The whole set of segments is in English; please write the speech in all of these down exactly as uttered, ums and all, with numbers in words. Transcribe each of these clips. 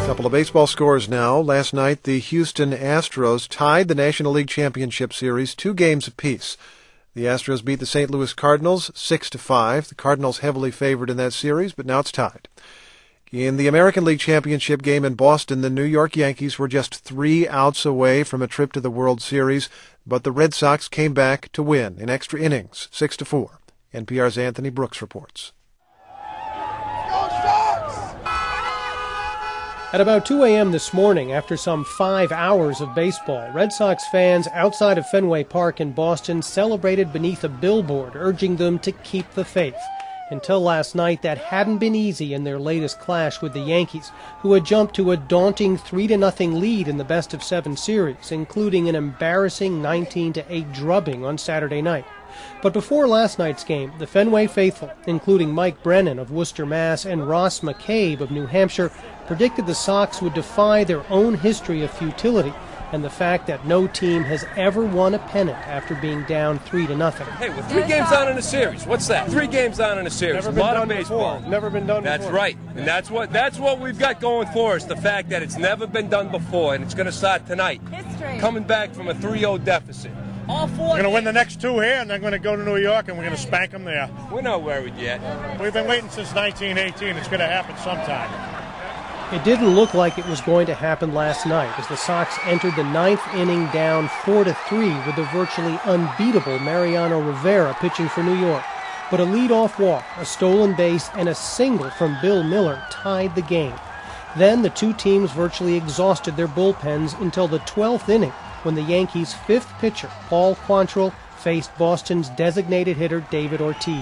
Couple of baseball scores now. Last night, the Houston Astros tied the National League Championship Series two games apiece. The Astros beat the Saint Louis Cardinals six to five. The Cardinals heavily favored in that series, but now it's tied. In the American League Championship game in Boston, the New York Yankees were just three outs away from a trip to the World Series, but the Red Sox came back to win in extra innings, six to four. N P R's Anthony Brooks reports. At about two a.m. this morning, after some five hours of baseball, Red Sox fans outside of Fenway Park in Boston celebrated beneath a billboard urging them to keep the faith. Until last night, that hadn't been easy in their latest clash with the Yankees, who had jumped to a daunting three to nothing lead in the best-of-seven series, including an embarrassing nineteen to eight drubbing on Saturday night. But before last night's game, the Fenway faithful, including Mike Brennan of Worcester, Mass., and Ross McCabe of New Hampshire, predicted the Sox would defy their own history of futility and the fact that no team has ever won a pennant after being down three to nothing. Hey, we're three games on in a series. What's that? Three games on in a series. Never a been lot done of baseball. Before. Never been done that's before. That's right. And that's what that's what we've got going for us, the fact that it's never been done before, and it's going to start tonight. History. Coming back from a three oh deficit. All four. We're going to win the next two here, and then going to go to New York, and we're going to spank them there. We're not worried yet. We've been waiting since nineteen eighteen. It's going to happen sometime. It didn't look like it was going to happen last night as the Sox entered the ninth inning down four to three with the virtually unbeatable Mariano Rivera pitching for New York. But a leadoff walk, a stolen base, and a single from Bill Miller tied the game. Then the two teams virtually exhausted their bullpens until the twelfth inning, when the Yankees' fifth pitcher, Paul Quantrill, faced Boston's designated hitter, David Ortiz.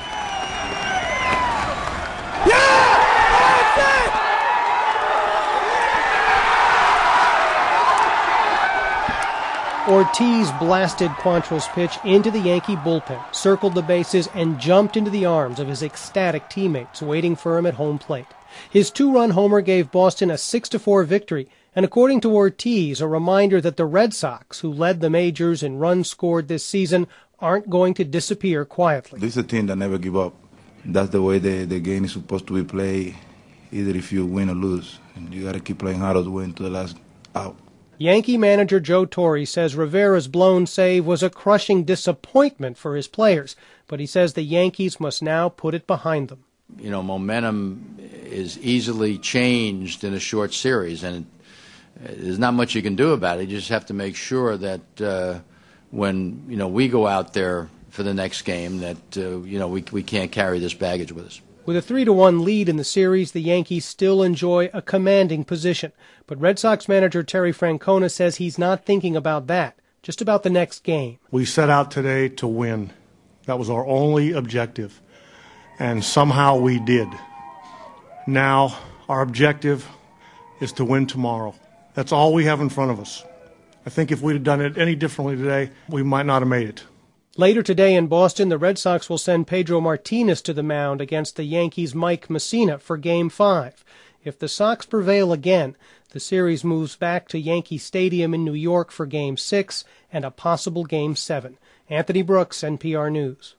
Ortiz blasted Quantrill's pitch into the Yankee bullpen, circled the bases, and jumped into the arms of his ecstatic teammates waiting for him at home plate. His two-run homer gave Boston a six to four victory, and according to Ortiz, a reminder that the Red Sox, who led the majors in runs scored this season, aren't going to disappear quietly. This is a team that never give up. That's the way the, the game is supposed to be played, either if you win or lose. And you got to keep playing hard to win to the last out. Yankee manager Joe Torre says Rivera's blown save was a crushing disappointment for his players, but he says the Yankees must now put it behind them. You know, momentum is easily changed in a short series, and there's not much you can do about it. You just have to make sure that uh, when, you know, we go out there for the next game that, uh, you know, we, we can't carry this baggage with us. With a three to one lead in the series, the Yankees still enjoy a commanding position. But Red Sox manager Terry Francona says he's not thinking about that, just about the next game. We set out today to win. That was our only objective. And somehow we did. Now our objective is to win tomorrow. That's all we have in front of us. I think if we'd have done it any differently today, we might not have made it. Later today in Boston, the Red Sox will send Pedro Martinez to the mound against the Yankees' Mike Messina for Game five. If the Sox prevail again, the series moves back to Yankee Stadium in New York for Game six and a possible Game seven. Anthony Brooks, N P R News.